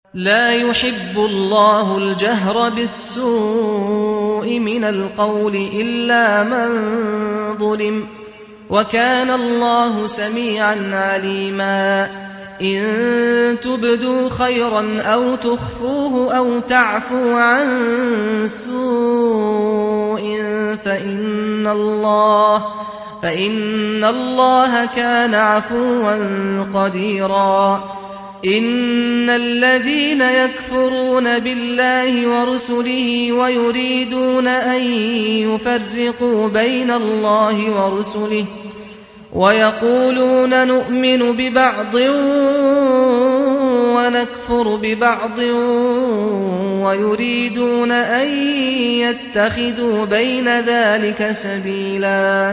لا يحب الله الجهر بالسوء من القول إلا من ظلم، وكان الله سميعا عليما. إن تبدوا خيرا أو تخفوه أو تعفو عن سوء فإن الله كان عفوا قديرا. إن الذين يكفرون بالله ورسله ويريدون أن يفرقوا بين الله ورسله ويقولون نؤمن ببعض ونكفر ببعض ويريدون أن يتخذوا بين ذلك سبيلا،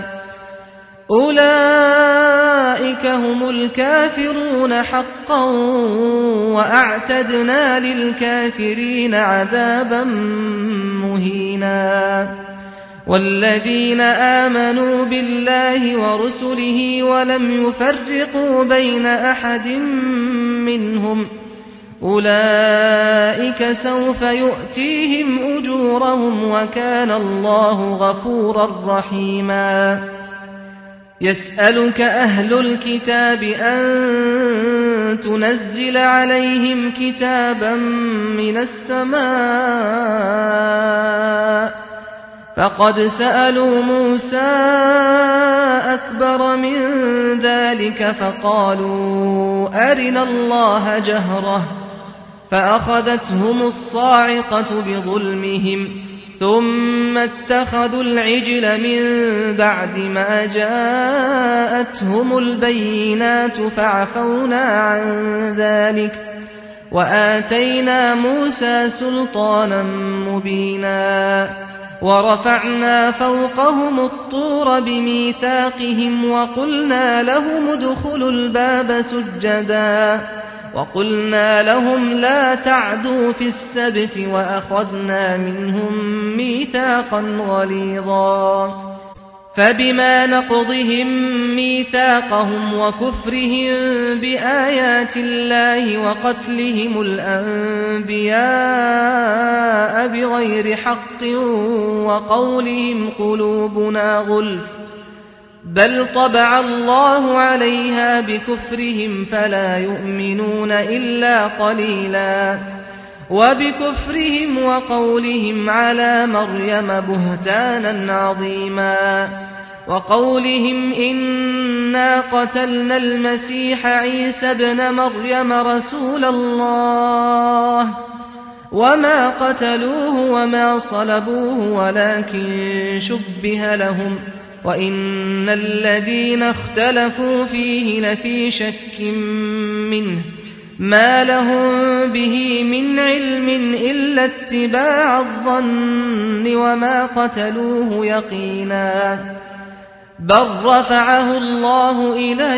أولئك هم الكافرون حقا وأعتدنا للكافرين عذابا مهينا. والذين آمنوا بالله ورسله ولم يفرقوا بين أحد منهم أولئك سوف يؤتيهم أجورهم وكان الله غفورا رحيما. يسألك أهل الكتاب أن تنزل عليهم كتابا من السماء، فقد سألوا موسى أكبر من ذلك فقالوا أرنا الله جهرة، فأخذتهم الصاعقة بظلمهم ثم اتخذوا العجل من بعد ما جاءتهم البينات فعفونا عن ذلك وآتينا موسى سلطانا مبينا. ورفعنا فوقهم الطور بميثاقهم وقلنا لهم ادخلوا الباب سجدا وقلنا لهم لا تعدوا في السبت وأخذنا منهم ميثاقا غليظا. فبما نقضهم ميثاقهم وكفرهم بآيات الله وقتلهم الأنبياء بغير حق وقولهم قلوبنا غلف بل طبع الله عليها بكفرهم فلا يؤمنون إلا قليلا. وبكفرهم وقولهم على مريم بهتانا عظيما وقولهم إنا قتلنا المسيح عيسى ابن مريم رسول الله وما قتلوه وما صلبوه ولكن شبه لهم وإن الذين اختلفوا فيه لفي شك منه ما لهم به من علم إلا اتباع الظن وما قتلوه يقينا بل رفعه الله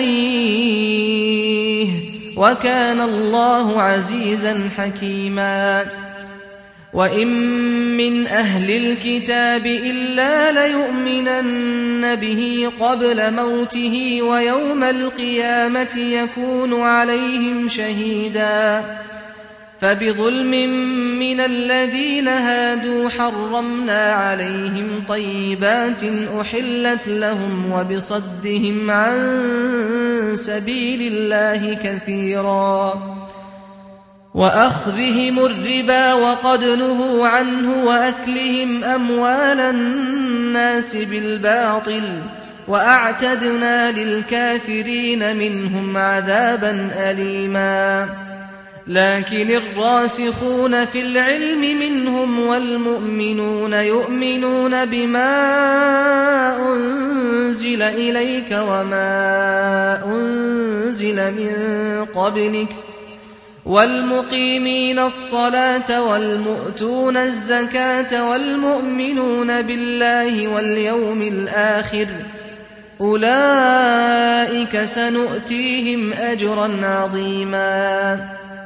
إليه وكان الله عزيزا حكيما. وإن من أهل الكتاب إلا ليؤمنن به قبل موته ويوم القيامة يكون عليهم شهيدا. فبظلم من الذين هادوا حرمنا عليهم طيبات أحلت لهم وبصدهم عن سبيل الله كثيرا وأخذهم الربا وقد نهوا عنه وأكلهم أموال الناس بالباطل وأعتدنا للكافرين منهم عذابا أليما. لكن الراسخون في العلم منهم والمؤمنون يؤمنون بما أنزل إليك وما أنزل من قبلك والمقيمين الصلاة والمؤتون الزكاة والمؤمنون بالله واليوم الآخر أولئك سنؤتيهم أجرا عظيما.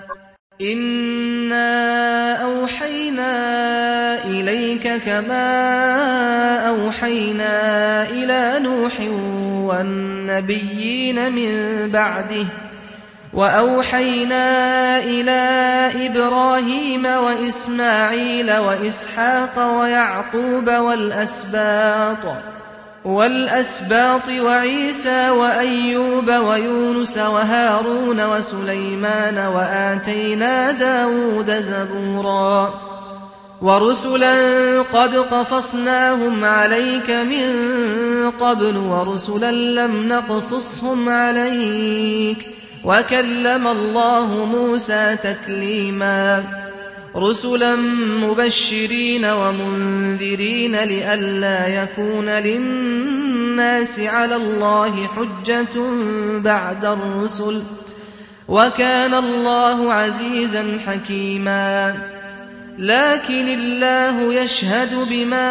إنا أوحينا إليك كما أوحينا إلى نوح والنبيين من بعده وأوحينا إلى إبراهيم وإسماعيل وإسحاق ويعقوب والأسباط وعيسى وأيوب ويونس وهارون وسليمان وآتينا داود زبورا ورسلا قد قصصناهم عليك من قبل ورسلا لم نقصصهم عليك وكلم الله موسى تكليما رسلا مبشرين ومنذرين لئلا يكون للناس على الله حجة بعد الرسل وكان الله عزيزا حكيما لكن الله يشهد بما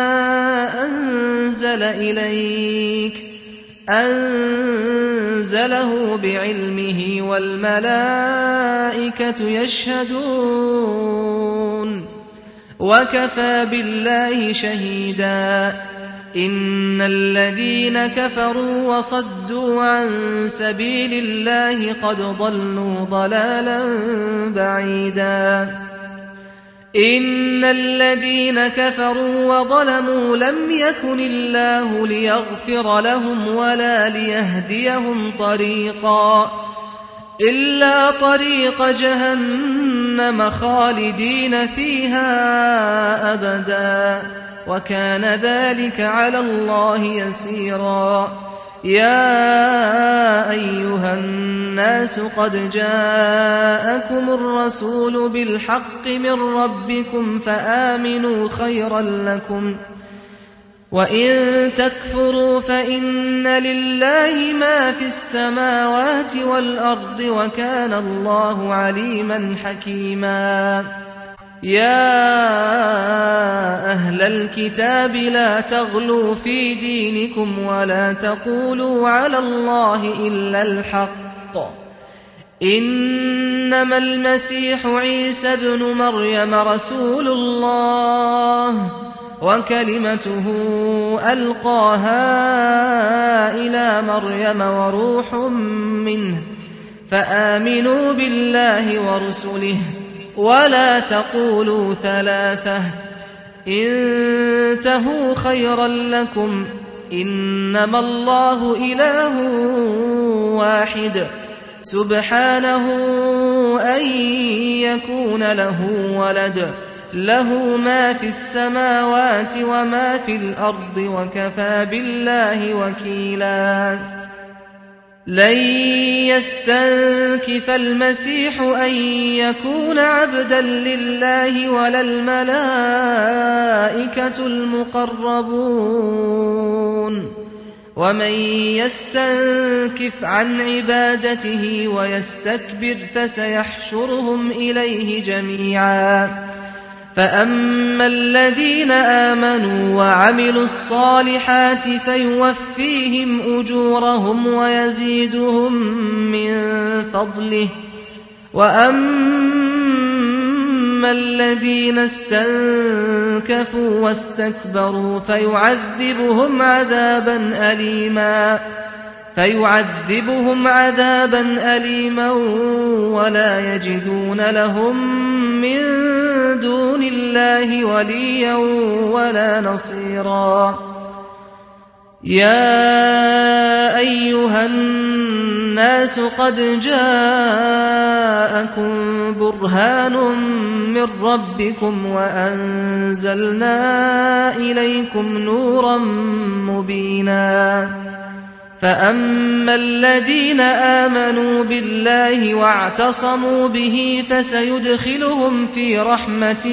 أنزل إليك أنزله بعلمه والملائكة يشهدون وكفى بالله شهيدا إن الذين كفروا وصدوا عن سبيل الله قد ضلوا ضلالا بعيدا إن الذين كفروا وظلموا لم يكن الله ليغفر لهم ولا ليهديهم طريقا إلا طريق جهنم خالدين فيها أبدا وكان ذلك على الله يسيرا يا أيها الناس قد جاءكم الرسول بالحق من ربكم فآمنوا خيرا لكم وإن تكفروا فإن لله ما في السماوات والأرض وكان الله عليما حكيما يا أهل الكتاب لا تغلوا في دينكم ولا تقولوا على الله إلا الحق إنما المسيح عيسى ابن مريم رسول الله وكلمته ألقاها إلى مريم وروح منه فآمنوا بالله ورسله ولا تقولوا ثلاثة انتهوا خيرا لكم إنما الله إله واحد سبحانه أن يكون له ولد له ما في السماوات وما في الأرض وكفى بالله وكيلا لن يستنكف المسيح أن يكون عبدا لله ولا الملائكة المقربون ومن يستنكف عن عبادته ويستكبر فسيحشرهم إليه جميعا فأما الذين آمنوا وعملوا الصالحات فيوفيهم أجورهم ويزيدهم من فضله وأما الذين استنكفوا واستكبروا فيعذبهم عذابا أليما ولا يجدون لهم من دون الله وليا ولا نصيرا يا أيها الناس قد جاءكم برهان من ربكم وأنزلنا إليكم نورا مبينا فأما الذين آمنوا بالله واعتصموا به فسيدخلهم في رحمة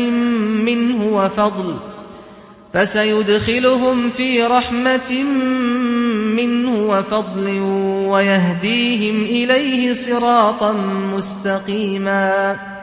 منه وفضل ويهديهم إليه صراطا مستقيما